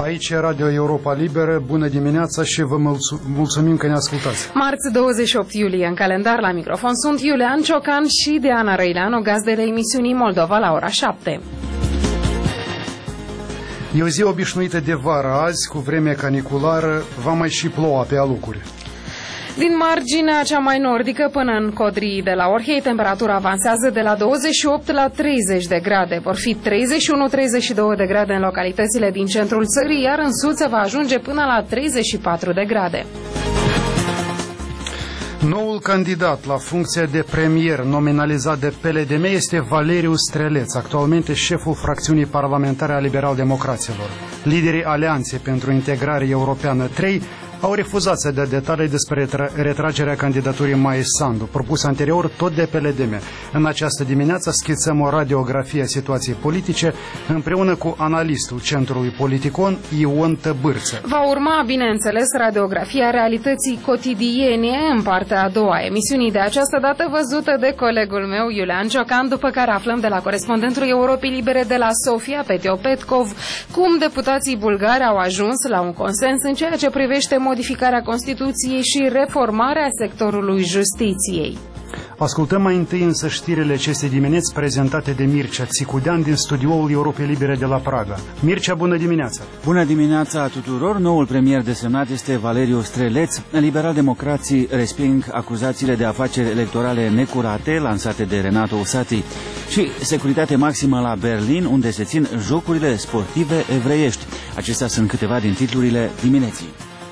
Aici e Radio Europa Liberă. Bună dimineața și vă mulțumim că ne ascultați. Marți 28 iulie în calendar, la microfon sunt Iulian Ciocan și Diana Răileanu, gazdele emisiunii Moldova la ora 7. E o zi obișnuită de vară azi, cu vreme caniculară, va mai și ploua pe alocuri. Din marginea cea mai nordică până în Codrii de la Orhei, temperatura avansează de la 28 la 30 de grade. Vor fi 31-32 de grade în localitățile din centrul țării, iar în sud se va ajunge până la 34 de grade. Noul candidat la funcția de premier nominalizat de PLDM este Valeriu Streleț, actualmente șeful fracțiunii parlamentare a Liberal-Democraților. Liderii Alianței pentru Integrare Europeană 3 au refuzat să dea detalii despre retragerea candidaturii Maiei Sandu, propusă anterior tot de PLDM. În această dimineață schițăm o radiografie a situației politice împreună cu analistul Centrului Politicon, Ion Tăbârță. Va urma, bineînțeles, radiografia realității cotidiene în partea a doua emisiunii, de această dată văzută de colegul meu, Iulian Ciocan, după care aflăm de la corespondentul Europei Libere de la Sofia, Petio Petkov, cum deputații bulgari au ajuns la un consens în ceea ce privește modificarea Constituției și reformarea sectorului justiției. Ascultăm mai întâi însă știrile acestei dimineți prezentate de Mircea Țicudean din studioul Europei Libere de la Praga. Mircea, bună dimineața! Bună dimineața tuturor! Noul premier desemnat este Valeriu Streleț. Liberal-democrații resping acuzațiile de afaceri electorale necurate lansate de Renato Usati și securitate maximă la Berlin, unde se țin jocurile sportive evreiești. Acestea sunt câteva din titlurile dimineții.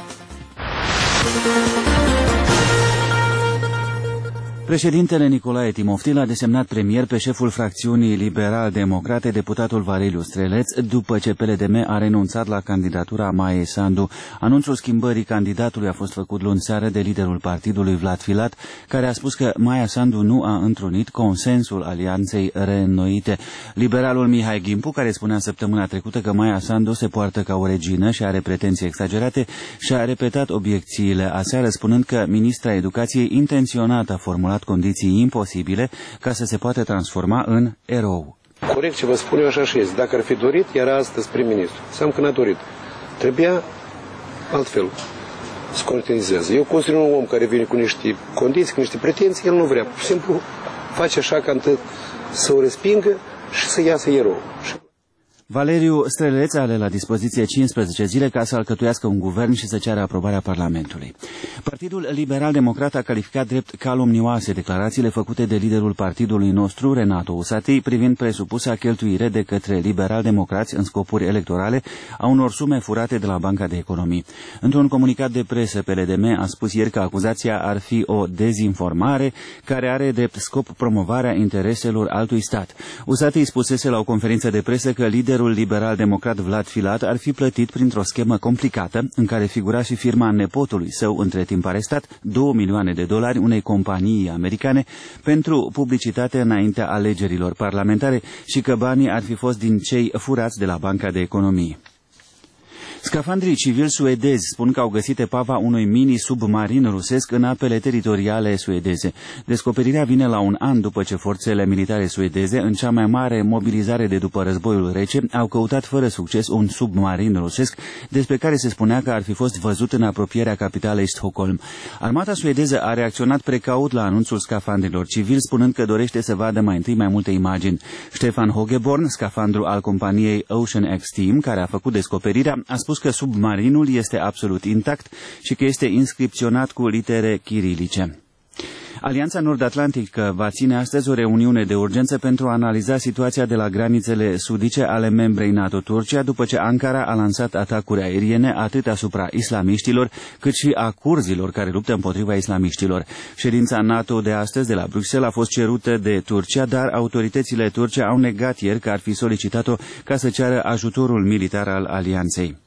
Președintele Nicolae Timoftil a desemnat premier pe șeful fracțiunii Liberal-Democrate, deputatul Valeriu Streleț, după ce PLDM a renunțat la candidatura Maiei Sandu. Anunțul schimbării candidatului a fost făcut luni seară de liderul partidului Vlad Filat, care a spus că Maia Sandu nu a întrunit consensul alianței reînnoite. Liberalul Mihai Ghimpu, care spunea săptămâna trecută că Maia Sandu se poartă ca o regină și are pretenții exagerate, și-a repetat obiecțiile aseară, spunând că ministra educației intenționat a formulat condiții imposibile ca să se poată transforma în erou. Corect ce vă spun eu, așa și este. Dacă ar fi dorit, era astăzi prim-ministru. Înseamnă că n-a dorit. Trebuia altfel să conștientizează. Eu consider un om care vine cu niște condiții, cu niște pretenții, el nu vrea. Pur și simplu face așa ca întâi să o respingă și să iasă erou. Valeriu Streleț are la dispoziție 15 zile ca să alcătuiască un guvern și să ceară aprobarea Parlamentului. Partidul Liberal-Democrat a calificat drept calomnioase declarațiile făcute de liderul partidului nostru, Renato Usati, privind presupusa cheltuire de către liberal-democrați în scopuri electorale a unor sume furate de la Banca de Economii. Într-un comunicat de presă, PLDM a spus ieri că acuzația ar fi o dezinformare care are drept scop promovarea intereselor altui stat. Usati spusese la o conferință de presă că liderul liberal-democrat Vlad Filat ar fi plătit printr-o schemă complicată în care figura și firma nepotului său, între timp arestat, $2 milioane unei companii americane pentru publicitate înaintea alegerilor parlamentare și că banii ar fi fost din cei furați de la Banca de Economie. Scafandrii civili suedezi spun că au găsit epava unui mini-submarin rusesc în apele teritoriale suedeze. Descoperirea vine la un an după ce forțele militare suedeze, în cea mai mare mobilizare de după războiul rece, au căutat fără succes un submarin rusesc, despre care se spunea că ar fi fost văzut în apropierea capitalei Stockholm. Armata suedeză a reacționat precaut la anunțul scafandrilor civili, spunând că dorește să vadă mai întâi mai multe imagini. Stefan Hogeborn, scafandru al companiei Ocean X Team, care a făcut descoperirea, a spus că submarinul este absolut intact și că este inscripționat cu litere chirilice. Alianța Nord-Atlantică va ține astăzi o reuniune de urgență pentru a analiza situația de la granițele sudice ale membrei NATO Turcia, după ce Ankara a lansat atacuri aeriene atât asupra islamiștilor, cât și a curzilor care luptă împotriva islamiștilor. Ședința NATO de astăzi de la Bruxelles a fost cerută de Turcia, dar autoritățile turce au negat ieri că ar fi solicitat-o ca să ceară ajutorul militar al alianței.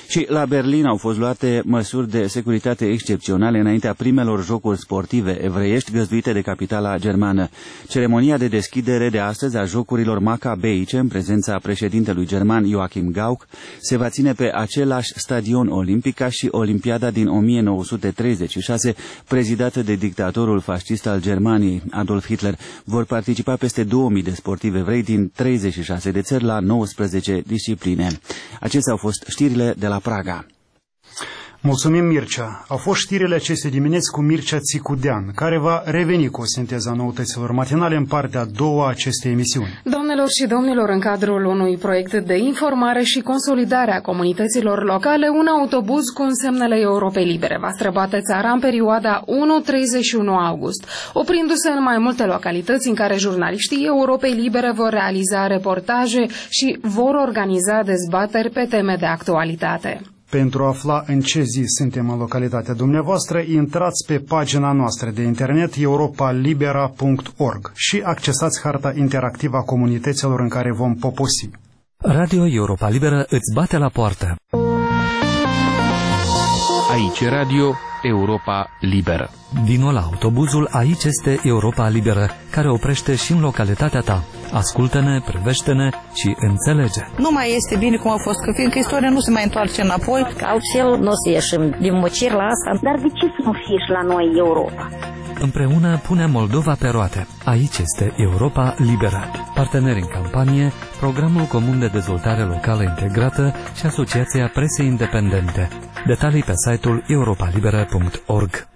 Și la Berlin au fost luate măsuri de securitate excepționale înaintea primelor jocuri sportive evreiești găzduite de capitala germană. Ceremonia de deschidere de astăzi a jocurilor macabeice, în prezența președintelui german Joachim Gauck, se va ține pe același stadion olimpic ca și Olimpiada din 1936, prezidată de dictatorul fascist al Germaniei, Adolf Hitler. Vor participa peste 2000 de sportivi evrei din 36 de țări la 19 discipline. Acestea au fost știrile de la Praga. Mulțumim, Mircea. Au fost știrile acestei dimineți cu Mircea Țicudean, care va reveni cu o sinteză a noutăților matinale în partea a doua a acestei emisiuni. Doamnelor și domnilor, în cadrul unui proiect de informare și consolidare a comunităților locale, un autobuz cu însemnele Europei Libere va străbate țara în perioada 1-31 august, oprindu-se în mai multe localități în care jurnaliștii Europei Libere vor realiza reportaje și vor organiza dezbateri pe teme de actualitate. Pentru a afla în ce zi suntem în localitatea dumneavoastră, intrați pe pagina noastră de internet europalibera.org și accesați harta interactivă a comunităților în care vom poposi. Radio Europa Liberă îți bate la poartă. Aici Radio Europa Liberă. Vino la autobuzul Aici este Europa Liberă, care oprește și în localitatea ta. Ascultă-ne, privește-ne și înțelege. Nu mai este bine cum a fost, că fiindcă istoria nu se mai întoarce înapoi. Altfel nu o să ieșim din mocir la asta. Dar de ce să nu fie și la noi Europa? Împreună punem Moldova pe roate. Aici este Europa Liberă. Parteneri în campanie, Programul Comun de Dezvoltare Locală Integrată și Asociația Presei Independente. Detalii pe site-ul europalibera.org.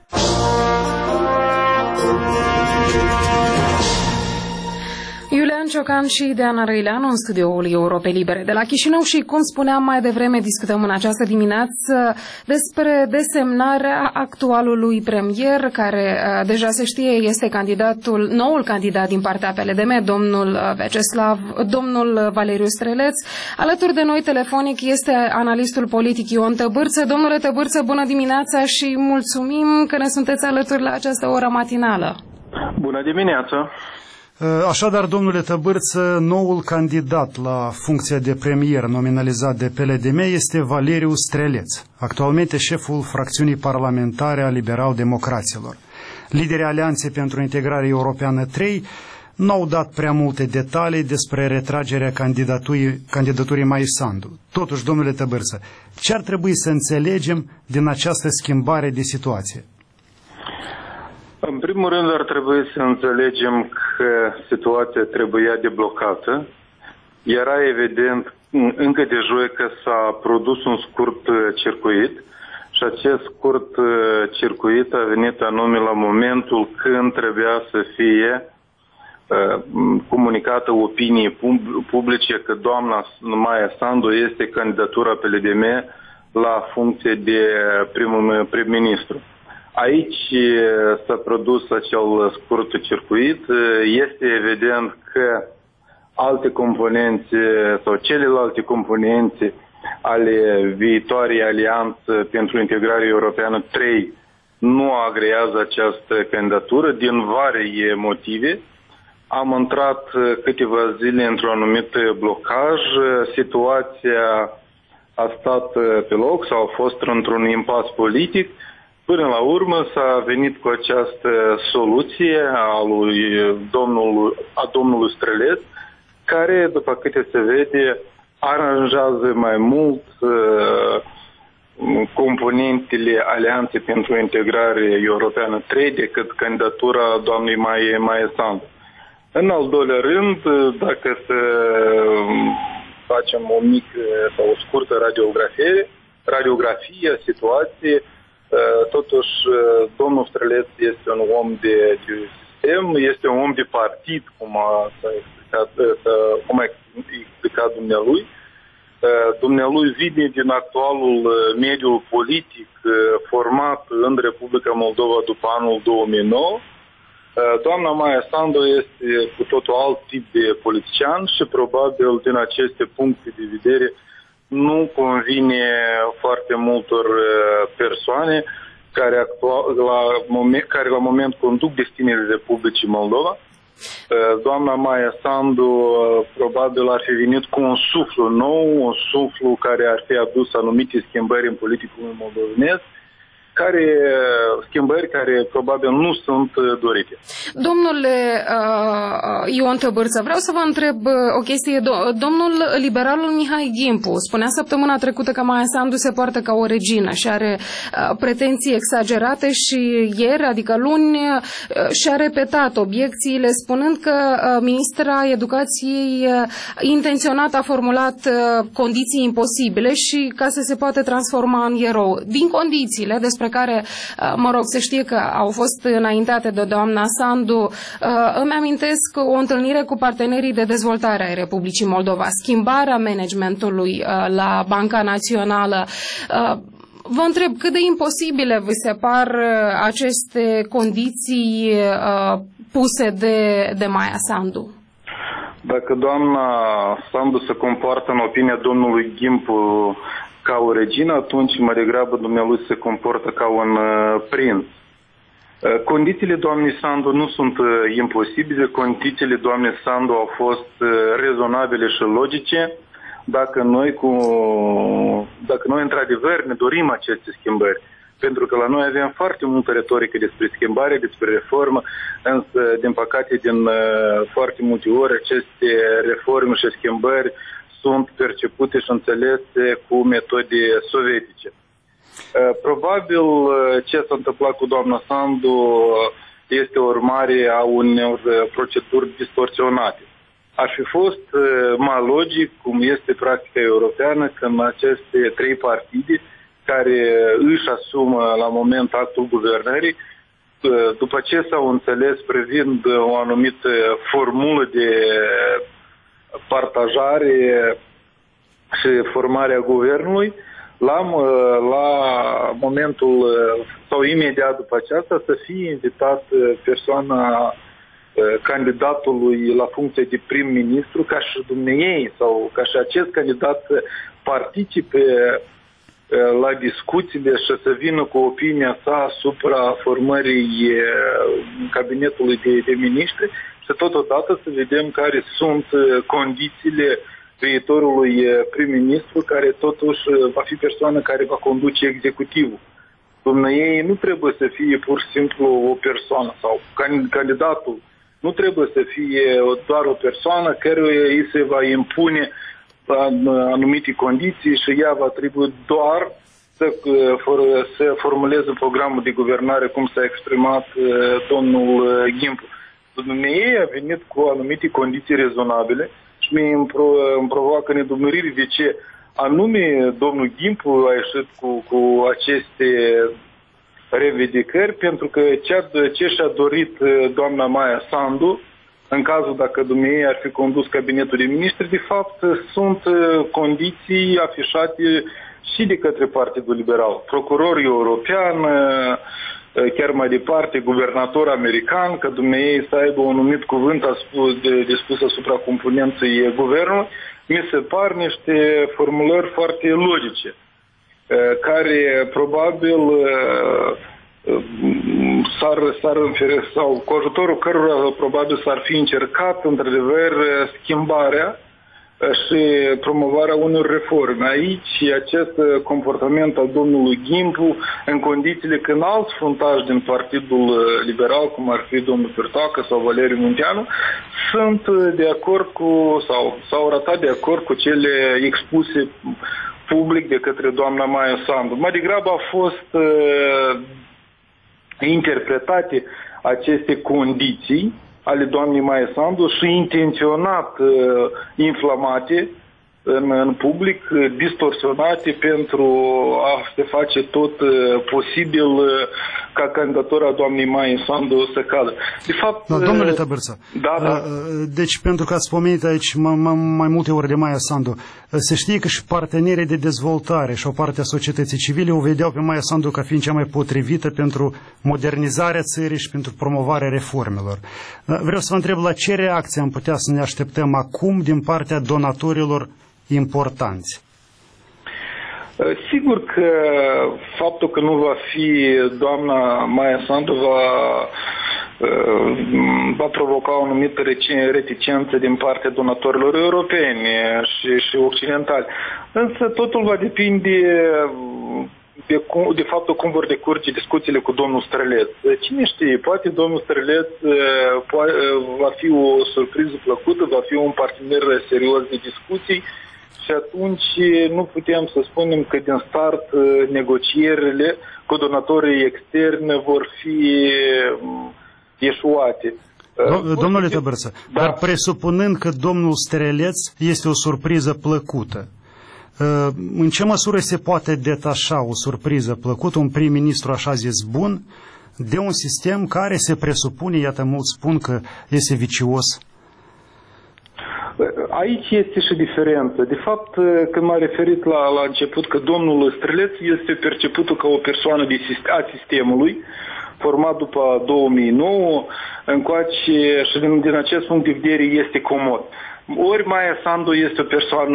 Iulian Ciocan și Deana Răileanu în studioul Europei Libere de la Chișinău și, cum spuneam mai devreme, discutăm în această dimineață despre desemnarea actualului premier, care deja se știe este noul candidat din partea PLDM, domnul Valeriu Streleț. Alături de noi telefonic este analistul politic Ion Tăbârță. Domnule Tăbârță, bună dimineața și mulțumim că ne sunteți alături la această oră matinală. Bună dimineața! Așadar, domnule Tăbârță, noul candidat la funcția de premier nominalizat de PLDM este Valeriu Streleț, actualmente șeful fracțiunii parlamentare a Liberal-Democraților. Liderii Alianței pentru Integrare Europeană 3 n-au dat prea multe detalii despre retragerea candidaturii Mai Sandu. Totuși, domnule Tăbârță, ce ar trebui să înțelegem din această schimbare de situație? În primul rând ar trebui să înțelegem că situația trebuia deblocată. Era evident încă de joi că s-a produs un scurt circuit și acest scurt circuit a venit anume la momentul când trebuia să fie comunicată opiniei publice că doamna Maia Sandu este candidatura PLDM la funcție de prim-ministru. Aici s-a produs acel scurt circuit. Este evident că alte componențe sau celelalte componențe ale viitoarei alianțe pentru integrare europeană 3 nu agrează această candidatură din vari motive. Am intrat câteva zile într-un anumit blocaj. Situația a stat pe loc sau a fost într-un impas politic. Până la urmă s-a venit cu această soluție a domnului Streleț, care, după câte se vede, aranjează mai mult componentele Alianței pentru Integrare Europeană 3 decât candidatura doamnei Maia Sandu. În al doilea rând, dacă să facem o mică sau o scurtă radiografie a situației, totuși, domnul Streleț este un om de sistem, este un om de partid, cum a explicat dumnealui. Dumnealui vine din actualul mediu politic format în Republica Moldova după anul 2009. Doamna Maia Sandu este cu totul alt tip de politician și probabil din aceste puncte de vedere nu convine foarte multor persoane care la moment conduc destinele Republicii Moldova. Doamna Maia Sandu probabil ar fi venit cu un suflu nou, un suflu care ar fi adus anumite schimbări în politicul moldovenesc, schimbări care probabil nu sunt dorite. Domnule Ion Tăbârță, vreau să vă întreb o chestie. Domnul liberalul Mihai Gimpu spunea săptămâna trecută că Maia Sandu se poartă ca o regină și are pretenții exagerate și ieri, adică luni, și-a repetat obiecțiile spunând că ministra Educației intenționat a formulat condiții imposibile și ca să se poată transforma în erou. Din condițiile despre care, mă rog, se știe că au fost înaintate de doamna Sandu, îmi amintesc o întâlnire cu partenerii de dezvoltare ai Republicii Moldova, schimbarea managementului la Banca Națională. Vă întreb, cât de imposibile vi se par aceste condiții puse de Maia Sandu? Dacă doamna Sandu se comportă în opinia domnului Gimpu ca o regină, atunci mai degrabă dumnealui se comportă ca un prinț. Condițiile doamnei Sandu nu sunt imposibile, condițiile doamnei Sandu au fost rezonabile și logice. Dacă noi într-adevăr ne dorim aceste schimbări, pentru că la noi avem foarte multă retorică despre schimbare, despre reformă, însă, din păcate, din foarte multe ori, aceste reforme și schimbări sunt percepute și înțelese cu metode sovietice. Probabil ce s-a întâmplat cu doamna Sandu este urmare a unor proceduri distorsionate. Ar fi fost mai logic, cum este practica europeană, când aceste trei partide care își asumă la moment actul guvernării, după ce s-au înțeles privind o anumită formulă de partajare și formarea guvernului, la momentul sau imediat după aceasta să fie invitat persoana candidatului la funcție de prim-ministru ca și dumneiei sau ca și acest candidat să participe la discuțiile și să vină cu opinia sa asupra formării cabinetului de miniștri și totodată să vedem care sunt condițiile viitorului prim-ministru, care totuși va fi persoana care va conduce executivul. Dumneiei nu trebuie să fie pur și simplu o persoană sau candidatul nu trebuie să fie doar o persoană căruia îi se va impune anumite condiții și ea va trebui doar să formuleze programul de guvernare cum s-a exprimat domnul Gimpu. Dumnezeu a venit cu anumite condiții rezonabile și îmi provoacă nedumeriri de ce anume domnul Gimpu a ieșit cu aceste revedicări, pentru că ce și-a dorit doamna Maia Sandu, în cazul dacă dumneavoastră ar fi condus cabinetul de ministri, de fapt sunt condiții afișate și de către Partidul Liberal. Procurorul european, chiar mai departe, guvernator american, că dumneavoastră să aibă un anumit cuvânt de spus asupra componenței guvernului, mi se par niște formulări foarte logice, care probabil s-ar sau cu ajutorul cărora probabil s-ar fi încercat într-adevăr schimbarea și promovarea unor reforme. Aici acest comportament al domnului Gimpu, în condițiile când alți fruntași din Partidul Liberal, cum ar fi domnul Pirtoacă sau Valeriu Munteanu, sunt de acord cu sau s-au ratat de acord cu cele expuse public de către doamna Maia Sandu. Mai degrabă au fost interpretate aceste condiții ale doamnei Maia Sandu și intenționat inflamate în public, distorsionate pentru a se face tot posibil ca candidatura doamnei Maia Sandu să cadă. De fapt, domnule Tăbârță, deci pentru că ați pomenit aici mai multe ori de Maia Sandu, se știe că și partenerii de dezvoltare și o parte a societății civile o vedeau pe Maia Sandu ca fiind cea mai potrivită pentru modernizarea țării și pentru promovarea reformelor. Vreau să vă întreb la ce reacție am putea să ne așteptăm acum din partea donatorilor importanți. Sigur că faptul că nu va fi doamna Maia Sandu va provoca o anumită reticență din partea donatorilor europeni și occidentali. Însă totul va depinde de faptul cum vor decurge discuțiile cu domnul Străleț. Cine știe, poate domnul Străleț va fi o surpriză plăcută, va fi un partener serios de discuții și atunci nu putem să spunem că din start negocierile cu donatorii externi vor fi eșuate. Domnule Tăbărță, da. Dar presupunând că domnul Străleț este o surpriză plăcută, în ce măsură se poate detașa o surpriză plăcută, un prim-ministru așa zis bun, de un sistem care se presupune, iată mulți spun că este vicios? Aici este și diferență. De fapt, când m-am referit la început că domnul Străleț este perceput ca o persoană a sistemului, format după 2009, încoace și din acest punct de vedere este comod. Ori Maia Sandu este o persoană,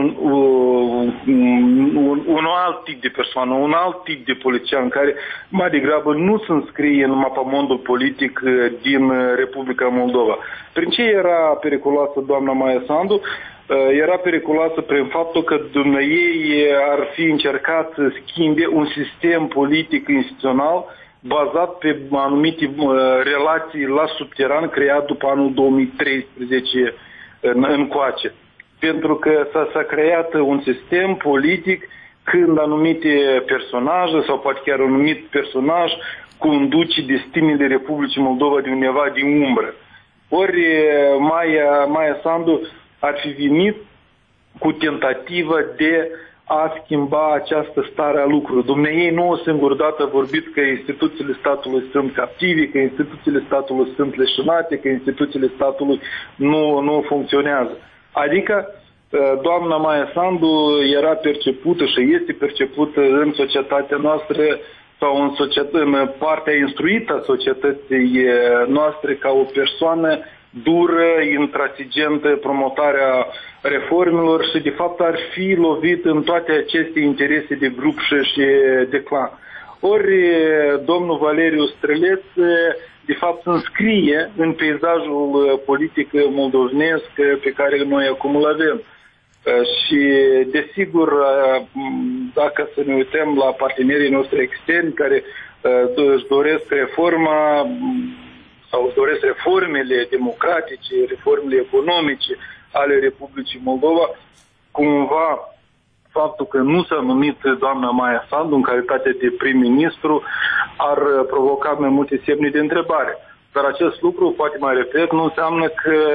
un alt tip de persoană, un alt tip de politician care mai degrabă nu se înscrie în mapamondul politic din Republica Moldova. Prin ce era periculoasă doamna Maia Sandu? Era periculoasă prin faptul că dumneiei ar fi încercat să schimbe un sistem politic instituțional bazat pe anumite relații la subteran creat după anul 2013 încoace. Pentru că s-a creat un sistem politic când anumite personaje sau poate chiar un anumit personaj conduce destinele Republicii Moldova de undeva din umbră. Ori Maia Sandu ar fi venit cu tentativă de a schimba această stare a lucrurilor. Dumnezeu nu o singură dată a vorbit că instituțiile statului sunt captive, că instituțiile statului sunt leșinate, că instituțiile statului nu funcționează. Adică doamna Maia Sandu era percepută și este percepută în societatea noastră sau în partea instruită a societății noastre ca o persoană dură, intransigentă, promotarea reformelor și de fapt ar fi lovit în toate aceste interese de grup și de clan. Ori domnul Valeriu Străleț de fapt se înscrie în peisajul politic moldovenesc pe care noi acum îl avem. Și desigur, dacă să ne uităm la partenerii noștri externi care își doresc reforma sau își doresc reformele democratice, reformele economice ale Republicii Moldova, cumva faptul că nu s-a numit doamna Maia Sandu în calitate de prim-ministru ar provoca mai multe semne de întrebare. Dar acest lucru, poate mai repet, nu înseamnă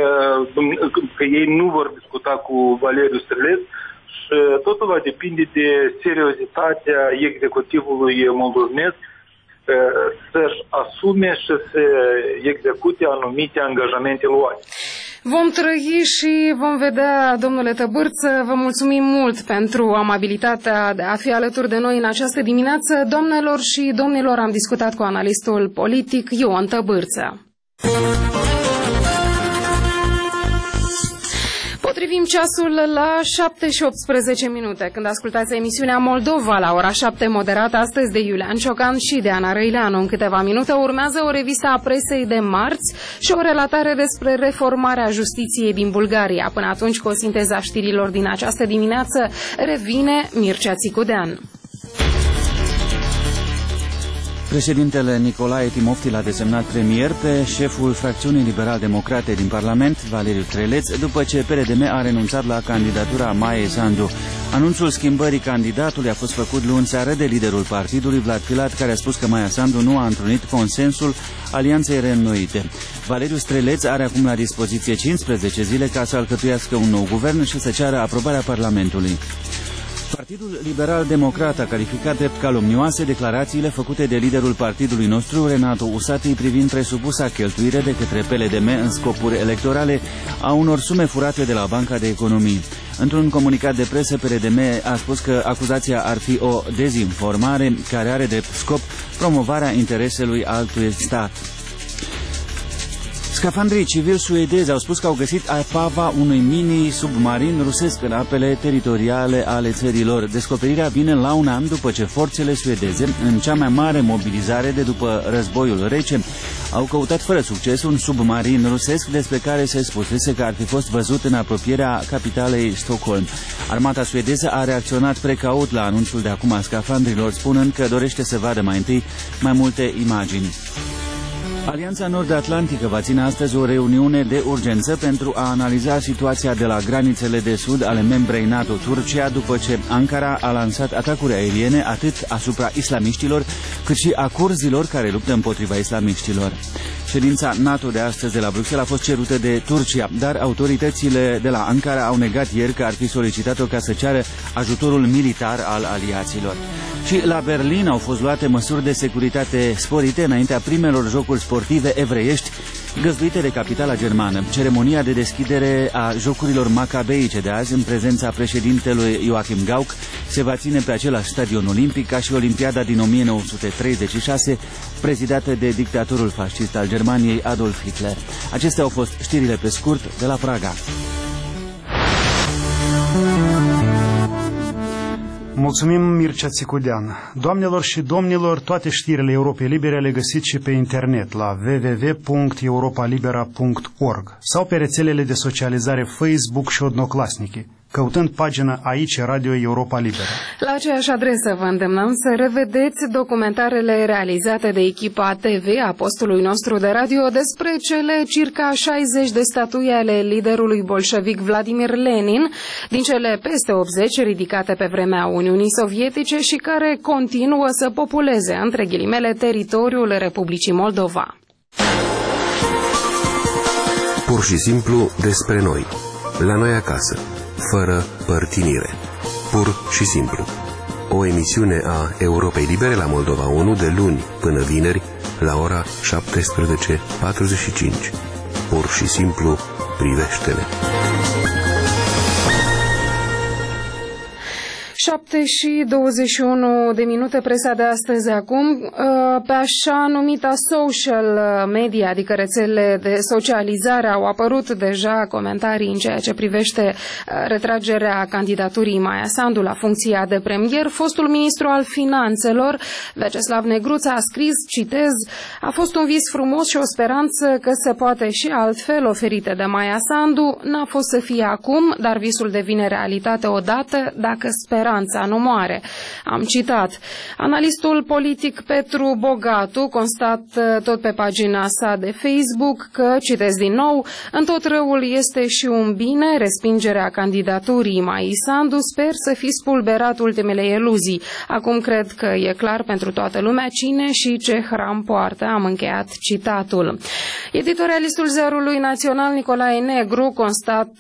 că ei nu vor discuta cu Valeriu Străleț și totul va depinde de seriozitatea executivului moldovenesc să-și asume și să execute anumite angajamente luate. Vom trăi și vom vedea, domnule Tăbârță. Vă mulțumim mult pentru amabilitatea de a fi alături de noi în această dimineață. Doamnelor și domnilor, am discutat cu analistul politic Ion Tăbârță. Potrivim ceasul la 7:18, când ascultați emisiunea Moldova la ora 7, moderată astăzi de Iulian Ciocan și de Ana Răileanu. În câteva minute urmează o revistă a presei de marți și o relatare despre reformarea justiției din Bulgaria. Până atunci, cu o sinteză a știrilor din această dimineață, revine Mircea Țicudean. Președintele Nicolae Timofti l-a desemnat premier pe șeful fracțiunii liberal-democrate din Parlament, Valeriu Străleț, după ce PRDM a renunțat la candidatura Maiei Sandu. Anunțul schimbării candidatului a fost făcut luni seară de liderul partidului, Vlad Filat, care a spus că Maia Sandu nu a întrunit consensul alianței reînnoite. Valeriu Străleț are acum la dispoziție 15 zile ca să alcătuiască un nou guvern și să ceară aprobarea Parlamentului. Partidul Liberal-Democrat a calificat drept calomnioase declarațiile făcute de liderul partidului nostru, Renato Usati, privind presupusa cheltuire de către PLDM în scopuri electorale a unor sume furate de la Banca de Economii. Într-un comunicat de presă, PLDM a spus că acuzația ar fi o dezinformare care are drept scop promovarea intereselui altui stat. Scafandrii civili suedezi au spus că au găsit epava unui mini-submarin rusesc în apele teritoriale ale țărilor. Descoperirea vine la un an după ce forțele suedeze, în cea mai mare mobilizare de după războiul rece, au căutat fără succes un submarin rusesc despre care se spusese că ar fi fost văzut în apropierea capitalei Stockholm. Armata suedeză a reacționat precaut la anunțul de acum a scafandrilor, spunând că dorește să vadă mai întâi mai multe imagini. Alianța Nord-Atlantică va ține astăzi o reuniune de urgență pentru a analiza situația de la granițele de sud ale membrei NATO Turcia, după ce Ankara a lansat atacuri aeriene atât asupra islamiștilor, cât și a curzilor care luptă împotriva islamiștilor. Ședința NATO de astăzi de la Bruxelles a fost cerută de Turcia, dar autoritățile de la Ankara au negat ieri că ar fi solicitat-o ca să ceară ajutorul militar al aliaților. Și la Berlin au fost luate măsuri de securitate sporite înaintea primelor jocuri sportive evreiești găzduite de capitala germană. Ceremonia de deschidere a jocurilor macabeice de azi, în prezența președintelui Joachim Gauck, se va ține pe același stadion olimpic ca și Olimpiada din 1936, prezidată de dictatorul fascist al Germaniei, Adolf Hitler. Acestea au fost știrile pe scurt de la Praga. Mulțumim, Mircea Țicudean. Doamnelor și domnilor, toate știrile Europei Libere le găsiți și pe internet la www.europalibera.org sau pe rețelele de socializare Facebook și Odnoclasnici, căutând pagina Aici Radio Europa Liberă. La aceeași adresă vă îndemnăm să revedeți documentarele realizate de echipa TV a postului nostru de radio despre cele circa 60 de statui ale liderului bolșevic Vladimir Lenin, din cele peste 80 ridicate pe vremea Uniunii Sovietice și care continuă să populeze, între ghilimele, teritoriul Republicii Moldova. Pur și simplu despre noi, la noi acasă, fără părtinire. Pur și simplu. O emisiune a Europei Libere la Moldova 1 de luni până vineri la ora 17:45. Pur și simplu, privește-ne. 7:21 presa de astăzi acum, pe așa numita social media, adică rețelele de socializare, au apărut deja comentarii în ceea ce privește retragerea candidaturii Maia Sandu la funcția de premier. Fostul ministru al finanțelor, Vyacheslav Negruța, a scris, citez, a fost un vis frumos și o speranță că se poate și altfel oferite de Maia Sandu. N-a fost să fie acum, dar visul devine realitate odată dacă speranța nu moare. Am citat. Analistul politic Petru Bogatu constată tot pe pagina sa de Facebook că, citez din nou, în tot răul este și un bine, respingerea candidaturii Maii Sandu, sper să fi spulberat ultimele iluzii. Acum cred că e clar pentru toată lumea cine și ce hram poartă. Am încheiat citatul. Editorialistul Ziarului Național Nicolae Negru constat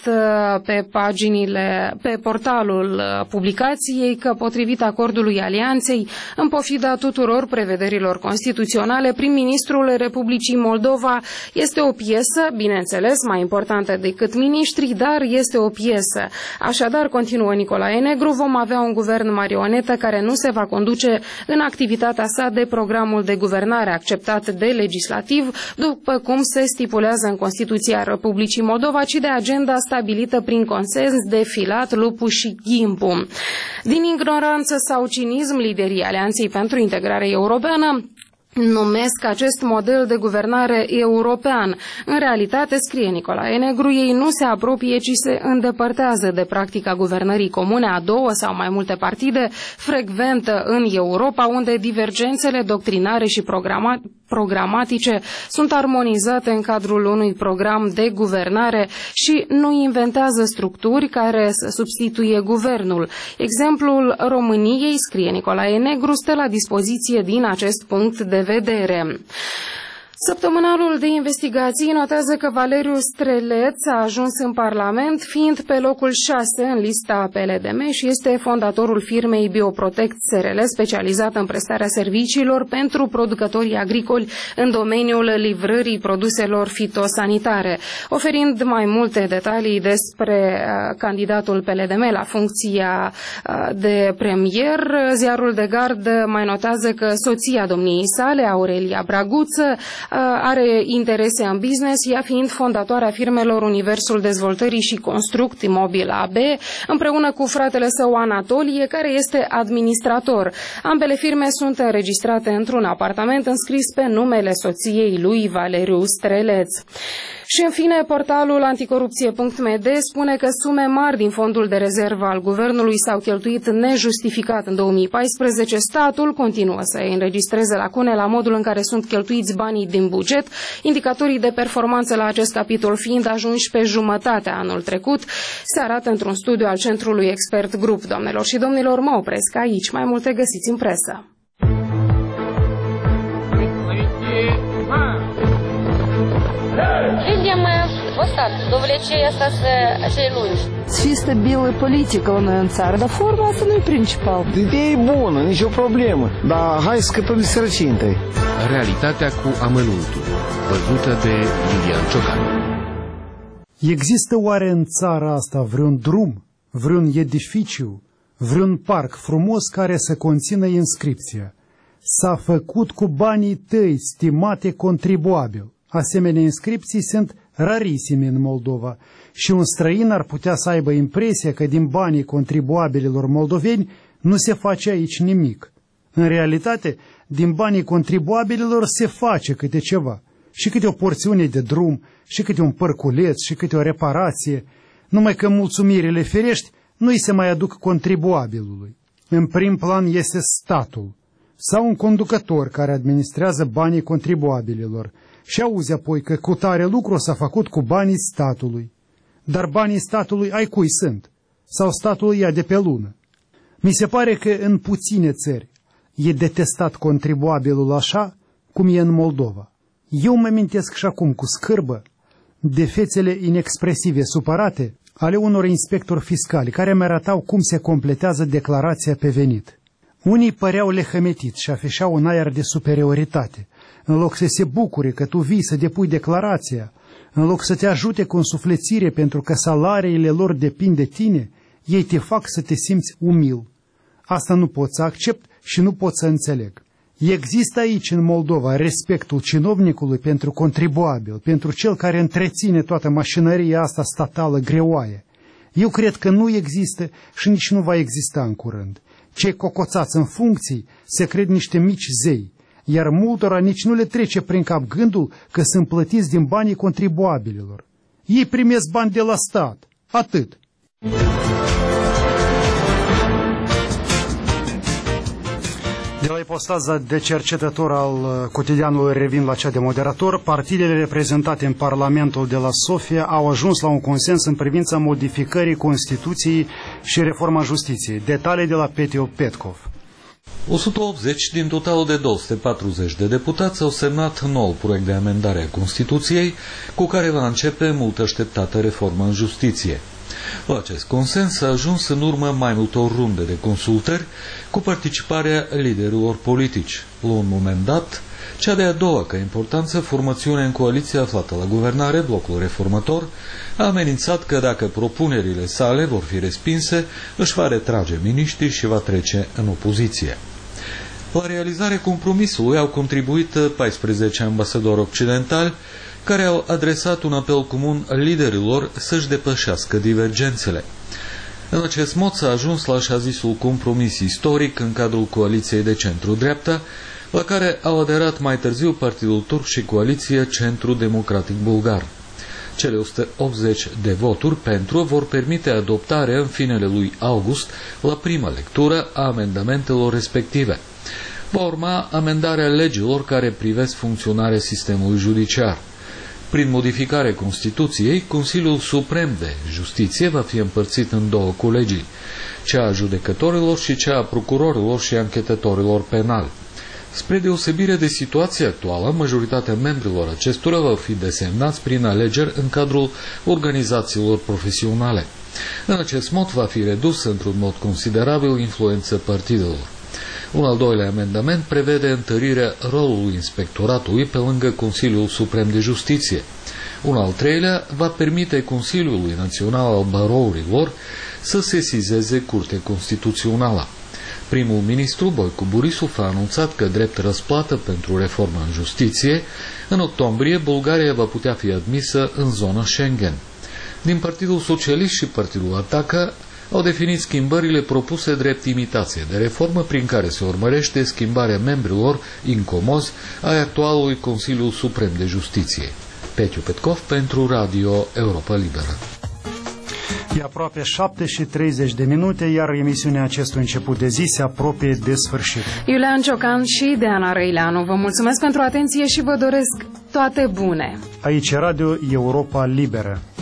pe portalul publicației că, potrivit acordului Alianței, în pofida tuturor prevederilor constituționale, prim-ministrul Republicii Moldova este o piesă, bineînțeles, mai importantă decât miniștrii, dar este o piesă. Așadar, continuă Nicolae Negru, vom avea un guvern marionetă care nu se va conduce în activitatea sa de programul de guvernare acceptat de legislativ, după cum se stipulează în Constituția Republicii Moldova, ci de agenda stabilită prin consens de Filat, Lupu și Ghimpu. Din ignoranță sau cinism, liderii Alianței pentru Integrare Europeană numesc acest model de guvernare european. În realitate, scrie Nicolae Negru, ei nu se apropie, ci se îndepărtează de practica guvernării comune a două sau mai multe partide, frecventă în Europa, unde divergențele doctrinare și programatice sunt armonizate în cadrul unui program de guvernare și nu inventează structuri care să substituie guvernul. Exemplul României, scrie Nicolae Negru, stă la dispoziție din acest punct de vedere. Săptămânalul de investigații notează că Valeriu Streleț a ajuns în Parlament, fiind pe locul 6 în lista PLDM și este fondatorul firmei Bioprotect SRL, specializată în prestarea serviciilor pentru producătorii agricoli în domeniul livrării produselor fitosanitare. Oferind mai multe detalii despre candidatul PLDM la funcția de premier, ziarul de gard mai notează că soția domniei sale, Aurelia Braguță, are interese în business, ea fiind fondatoarea firmelor Universul Dezvoltării și Construct Imobil AB, împreună cu fratele său Anatolie, care este administrator. Ambele firme sunt înregistrate într-un apartament înscris pe numele soției lui, Valeriu Streleț. Și în fine, portalul anticorupție.md spune că sume mari din fondul de rezervă al guvernului s-au cheltuit nejustificat în 2014. Statul continuă să înregistreze lacune la modul în care sunt cheltuiți banii din buget, indicatorii de performanță la acest capitol fiind ajunși pe jumătatea anul trecut, se arată într-un studiu al Centrului Expert Group. Doamnelor și domnilor, mă opresc aici. Mai multe găsiți în presă. Видимо, вот так, до влечения цей лунж. Fi stabilă politică la noi în țară, dar forma asta nu e principal. Ideea e bună, nicio problemă, dar hai să scăpăm de sărăcie întâi. Realitatea cu amănuntul, văzută de Iulian Ciocan. Există oare în țara asta vreun drum, vreun edificiu, vreun parc frumos care să conțină inscripția: s-a făcut cu banii tăi, stimate contribuabil? Asemenea inscripții sunt rarisime în Moldova și un străin ar putea să aibă impresia că din banii contribuabililor moldoveni nu se face aici nimic. În realitate, din banii contribuabililor se face câte ceva, și câte o porțiune de drum, și câte un părculeț, și câte o reparație, numai că mulțumirile firești nu îi se mai aduc contribuabilului. În prim plan este statul sau un conducător care administrează banii contribuabililor și auzi apoi că cu tare lucru s-a făcut cu banii statului. Dar banii statului ai cui sunt? Sau statul ia de pe lună? Mi se pare că în puține țări e detestat contribuabilul așa cum e în Moldova. Eu mă amintesc și acum cu scârbă de fețele inexpresive, supărate ale unor inspectori fiscali care mi arătau cum se completează declarația pe venit. Unii păreau lehămetiți și afișau un aer de superioritate. În loc să se bucure că tu vii să depui declarația, în loc să te ajute cu însuflețire pentru că salariile lor depind de tine, ei te fac să te simți umil. Asta nu pot să accept și nu pot să înțeleg. Există aici în Moldova respectul cinovnicului pentru contribuabil, pentru cel care întreține toată mașinăria asta statală greoaie. Eu cred că nu există și nici nu va exista în curând. Cei cocoțați în funcții se cred niște mici zei, iar multora nici nu le trece prin cap gândul că sunt plătiți din banii contribuabililor. Ei primesc bani de la stat. Atât. De la ipostaza de cercetător al cotidianului revin la cea de moderator, partidele reprezentate în Parlamentul de la Sofia au ajuns la un consens în privința modificării Constituției și reforma justiției. Detalii de la Petio Petkov. 180 din totalul de 240 de deputați au semnat nou proiect de amendare a Constituției, cu care va începe mult așteptată reformă în justiție. La acest consens s-a ajuns în urmă mai multor runde de consultări cu participarea liderilor politici. La un moment dat, cea de-a doua ca importanță formațiune în coaliție aflată la guvernare, Blocul Reformator, a amenințat că dacă propunerile sale vor fi respinse, își va retrage miniștrii și va trece în opoziție. La realizarea compromisului au contribuit 14 ambasadori occidentali, care au adresat un apel comun liderilor să-și depășească divergențele. În acest mod s-a ajuns la așa zisul compromis istoric în cadrul coaliției de centru-dreapta, la care au aderat mai târziu Partidul Turc și coaliția Centru Democratic Bulgar. Cele 180 de voturi pentru vor permite adoptarea în finele lui august, la prima lectură, a amendamentelor respective. Va urma amendarea legilor care privesc funcționarea sistemului judiciar. Prin modificarea Constituției, Consiliul Suprem de Justiție va fi împărțit în două colegii, cea a judecătorilor și cea a procurorilor și anchetatorilor penali. Spre deosebire de situația actuală, majoritatea membrilor acestora vor fi desemnați prin alegeri în cadrul organizațiilor profesionale. În acest mod va fi redus într-un mod considerabil influența partidelor. Un al doilea amendament prevede întărirea rolului inspectoratului pe lângă Consiliul Suprem de Justiție. Un al treilea va permite Consiliului Național al Barourilor să sesizeze Curtea Constituțională. Primul ministru Boicu Borisov a anunțat că drept răsplată pentru reforma în justiție, în octombrie Bulgaria va putea fi admisă în zona Schengen. Din Partidul Socialist și Partidul Ataca au definit schimbările propuse drept imitație de reformă prin care se urmărește schimbarea membrilor incomozi ai actualului Consiliu Suprem de Justiție. Petiu Petkov pentru Radio Europa Liberă. E aproape 7:30, iar emisiunea acestui început de zi se apropie de sfârșit. Iulian Ciocan și Deana Răileanu, vă mulțumesc pentru atenție și vă doresc toate bune. Aici Radio Europa Liberă.